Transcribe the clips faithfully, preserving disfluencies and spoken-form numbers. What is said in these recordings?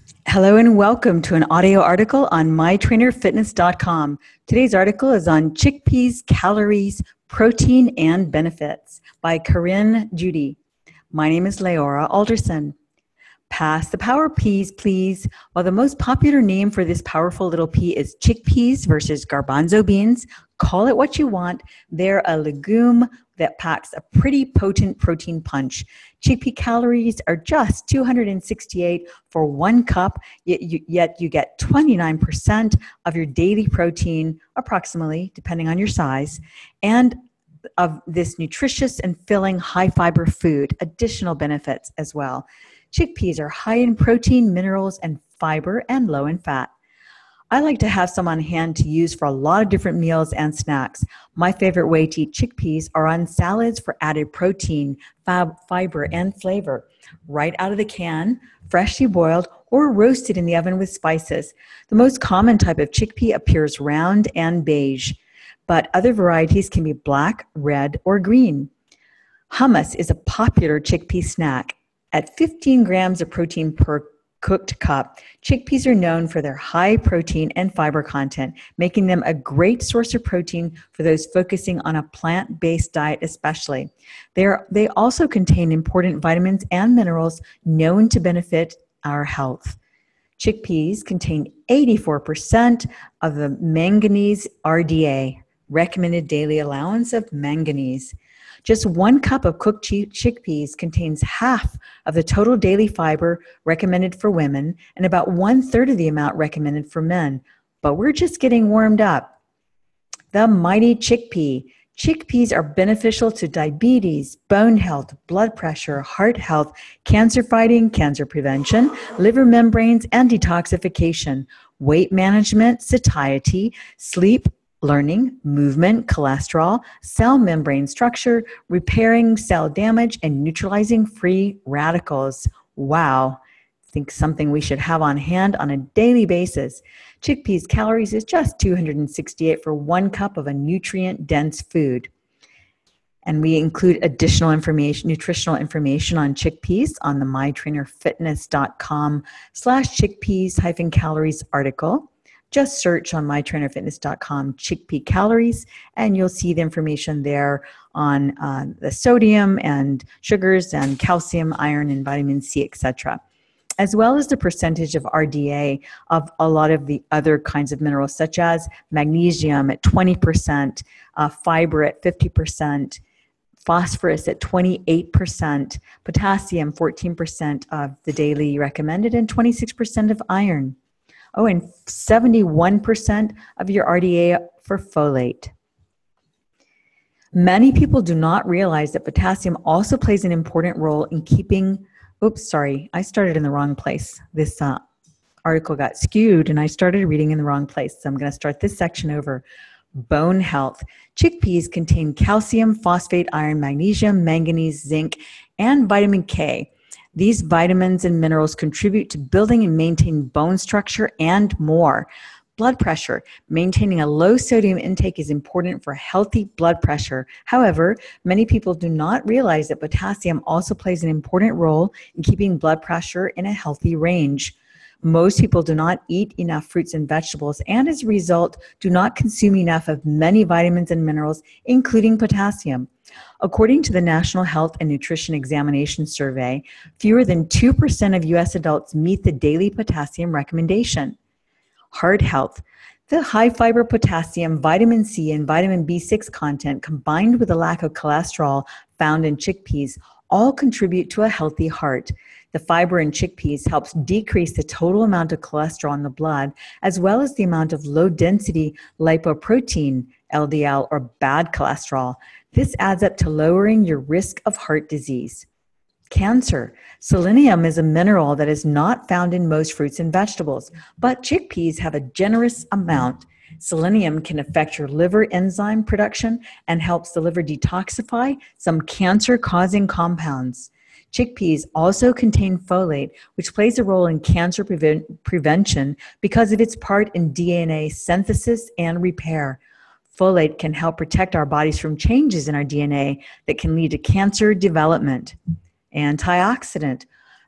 Hello and welcome to an audio article on my trainer fitness dot com. Today's article is on chickpeas, calories, protein, and benefits by Corinne Judy. My name is Leora Alderson. Pass the power peas, please. While the most popular name for this powerful little pea is chickpeas versus garbanzo beans, call it what you want. They're a legume that packs a pretty potent protein punch. Chickpea calories are just two hundred sixty-eight for one cup, yet you, yet you get twenty-nine percent of your daily protein, approximately, depending on your size, and of this nutritious and filling high fiber food. Additional benefits as well. Chickpeas are high in protein, minerals, and fiber, and low in fat. I like to have some on hand to use for a lot of different meals and snacks. My favorite way to eat chickpeas are on salads for added protein, fab, fiber, and flavor. Right out of the can, freshly boiled, or roasted in the oven with spices. The most common type of chickpea appears round and beige, but other varieties can be black, red, or green. Hummus is a popular chickpea snack. At fifteen grams of protein per cooked cup, chickpeas are known for their high protein and fiber content, making them a great source of protein for those focusing on a plant-based diet especially. They are, they also contain important vitamins and minerals known to benefit our health. Chickpeas contain eighty-four percent of the manganese R D A, recommended daily allowance of manganese. Just one cup of cooked chickpeas contains half of the total daily fiber recommended for women and about one third of the amount recommended for men. But we're just getting warmed up. The mighty chickpea. Chickpeas are beneficial to diabetes, bone health, blood pressure, heart health, cancer fighting, cancer prevention, liver membranes, and detoxification, weight management, satiety, sleep, learning, movement, cholesterol, cell membrane structure, repairing cell damage, and neutralizing free radicals. Wow. I think something we should have on hand on a daily basis. Chickpeas calories is just two hundred sixty-eight for one cup of a nutrient-dense food. And we include additional information, nutritional information on chickpeas on the my trainer fitness dot com slash chickpeas hyphen calories article. Just search on my trainer fitness dot com chickpea calories, and you'll see the information there on uh, the sodium and sugars and calcium, iron, and vitamin C, et cetera, as well as the percentage of R D A of a lot of the other kinds of minerals, such as magnesium at twenty percent, uh, fiber at fifty percent, phosphorus at twenty-eight percent, potassium fourteen percent of the daily recommended, and twenty-six percent of iron. Oh, and seventy-one percent of your R D A for folate. Many people do not realize that potassium also plays an important role in keeping, oops, sorry, I started in the wrong place. This uh, article got skewed and I started reading in the wrong place. So I'm going to start this section over. Bone health. Chickpeas contain calcium, phosphate, iron, magnesium, manganese, zinc, and vitamin K. These vitamins and minerals contribute to building and maintaining bone structure and more. Blood pressure. Maintaining a low sodium intake is important for healthy blood pressure. However, many people do not realize that potassium also plays an important role in keeping blood pressure in a healthy range. Most people do not eat enough fruits and vegetables, and as a result, do not consume enough of many vitamins and minerals, including potassium. According to the National Health and Nutrition Examination Survey, fewer than two percent of U S adults meet the daily potassium recommendation. Heart health. The high fiber potassium, vitamin C, and vitamin B six content combined with the lack of cholesterol found in chickpeas all contribute to a healthy heart. The fiber in chickpeas helps decrease the total amount of cholesterol in the blood, as well as the amount of low-density lipoprotein, L D L, or bad cholesterol. This adds up to lowering your risk of heart disease. Cancer. Selenium is a mineral that is not found in most fruits and vegetables, but chickpeas have a generous amount. Selenium can affect your liver enzyme production and helps the liver detoxify some cancer-causing compounds. Chickpeas also contain folate, which plays a role in cancer prevent- prevention because of its part in D N A synthesis and repair. Folate can help protect our bodies from changes in our D N A that can lead to cancer development. Antioxidant.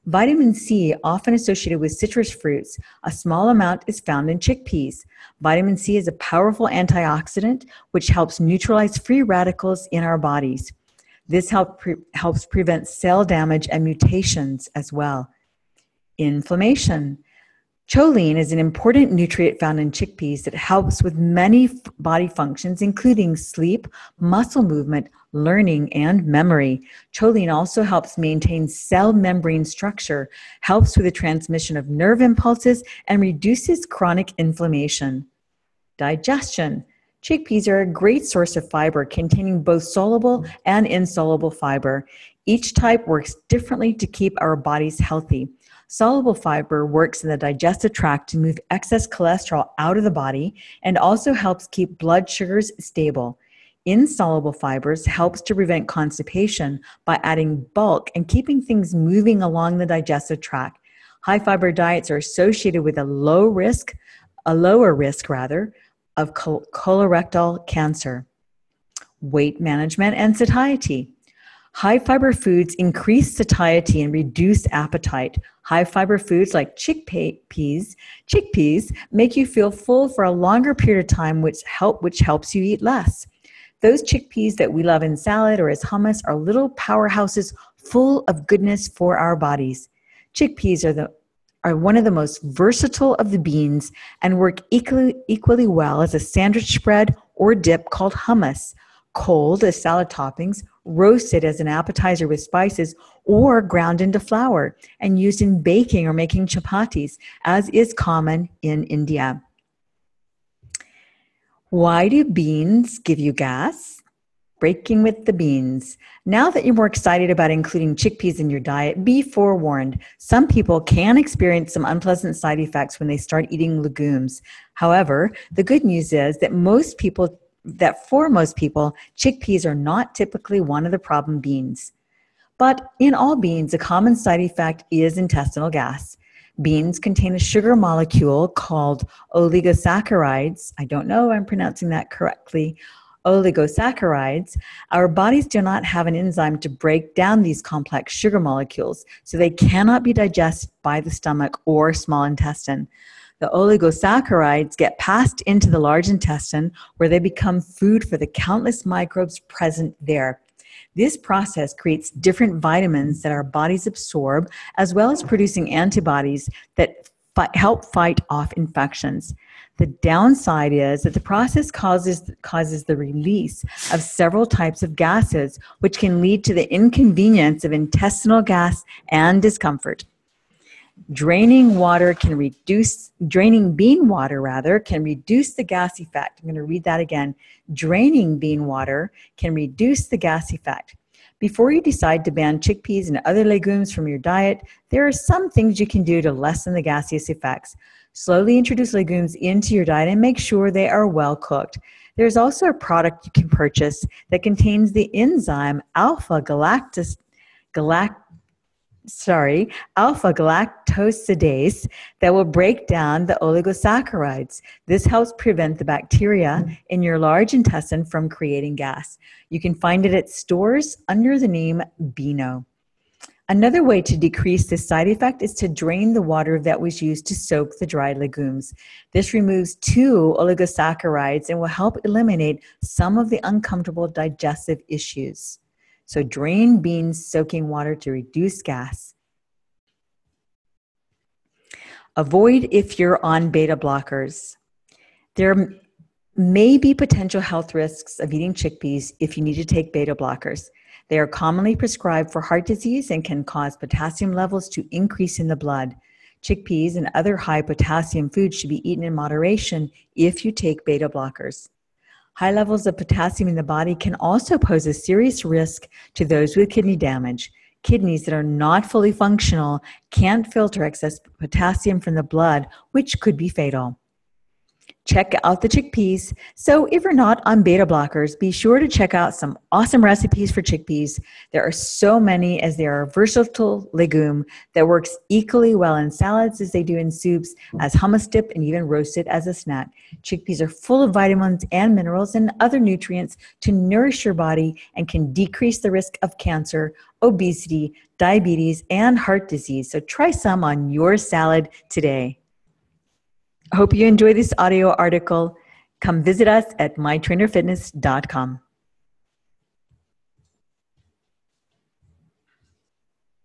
Vitamin C, often associated with citrus fruits, a small amount is found in chickpeas. Vitamin C is a powerful antioxidant which helps neutralize free radicals in our bodies. This help pre- helps prevent cell damage and mutations as well. Inflammation. Choline is an important nutrient found in chickpeas that helps with many f- body functions, including sleep, muscle movement, learning, and memory. Choline also helps maintain cell membrane structure, helps with the transmission of nerve impulses, and reduces chronic inflammation. Digestion. Chickpeas are a great source of fiber containing both soluble and insoluble fiber. Each type works differently to keep our bodies healthy. Soluble fiber works in the digestive tract to move excess cholesterol out of the body and also helps keep blood sugars stable. Insoluble fibers helps to prevent constipation by adding bulk and keeping things moving along the digestive tract. High fiber diets are associated with a low risk, a lower risk rather, of col- colorectal cancer. Weight management and satiety. High fiber foods increase satiety and reduce appetite. High fiber foods like chickpeas, chickpeas make you feel full for a longer period of time, which help which helps you eat less. Those chickpeas that we love in salad or as hummus are little powerhouses full of goodness for our bodies. Chickpeas are the are one of the most versatile of the beans and work equally, equally well as a sandwich spread or dip called hummus, cold as salad toppings, roasted as an appetizer with spices, or ground into flour and used in baking or making chapatis, as is common in India. Why do beans give you gas? Breaking with the beans. Now that you're more excited about including chickpeas in your diet, be forewarned. Some people can experience some unpleasant side effects when they start eating legumes. However, the good news is that most people, that for most people, chickpeas are not typically one of the problem beans. But in all beans, a common side effect is intestinal gas. Beans contain a sugar molecule called oligosaccharides. I don't know if I'm pronouncing that correctly. Oligosaccharides. Our bodies do not have an enzyme to break down these complex sugar molecules, so they cannot be digested by the stomach or small intestine. The oligosaccharides get passed into the large intestine, where they become food for the countless microbes present there. This process creates different vitamins that our bodies absorb, as well as producing antibodies that fi- help fight off infections. The downside is that the process causes, causes the release of several types of gases, which can lead to the inconvenience of intestinal gas and discomfort. Draining water can reduce, draining bean water rather, can reduce the gas effect. I'm going to read that again. Draining bean water can reduce the gas effect. Before you decide to ban chickpeas and other legumes from your diet, there are some things you can do to lessen the gaseous effects. Slowly introduce legumes into your diet and make sure they are well cooked. There's also a product you can purchase that contains the enzyme alpha-galactose, galact, sorry, alpha-galactosidase that will break down the oligosaccharides. This helps prevent the bacteria in your large intestine from creating gas. You can find it at stores under the name Beano. Another way to decrease this side effect is to drain the water that was used to soak the dried legumes. This removes two oligosaccharides and will help eliminate some of the uncomfortable digestive issues. So drain beans soaking water to reduce gas. Avoid if you're on beta blockers. There may be potential health risks of eating chickpeas if you need to take beta blockers. They are commonly prescribed for heart disease and can cause potassium levels to increase in the blood. Chickpeas and other high potassium foods should be eaten in moderation if you take beta blockers. High levels of potassium in the body can also pose a serious risk to those with kidney damage. Kidneys that are not fully functional can't filter excess potassium from the blood, which could be fatal. Check out the chickpeas. So if you're not on beta blockers, be sure to check out some awesome recipes for chickpeas. There are so many, as they are a versatile legume that works equally well in salads as they do in soups, as hummus dip, and even roasted as a snack. Chickpeas are full of vitamins and minerals and other nutrients to nourish your body and can decrease the risk of cancer obesity, diabetes, and heart disease. So try some on your salad today. I hope you enjoy this audio article. Come visit us at my trainer fitness dot com.